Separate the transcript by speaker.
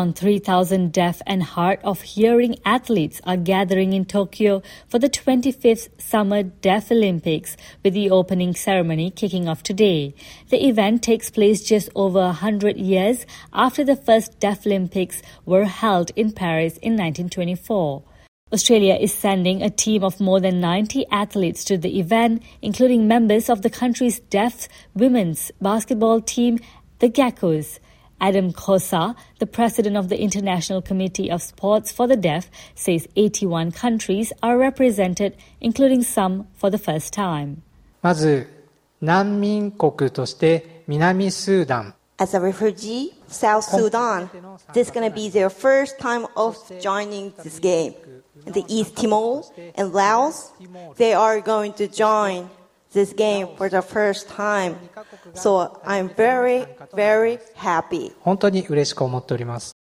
Speaker 1: Around 3,000 deaf and hard of hearing athletes are gathering in Tokyo for the 25th Summer Deaf Olympics, with the opening ceremony kicking off today. The event takes place just over 100 years after the first Deaf Olympics were held in Paris in 1924. Australia is sending a team of more than 90 athletes to the event, including members of the country's deaf women's basketball team, the Geckos. Adam Kosa, the president of the International Committee of Sports for the Deaf, says 81 countries are represented, including some for the first time.
Speaker 2: まず、難民国として南スーダン。
Speaker 3: As a refugee, South Sudan, this is going to be their first time of joining this game. The East Timor and Laos, they are going to join this game for the first time. So I'm very, very happy.
Speaker 2: 本当に嬉しく思っております。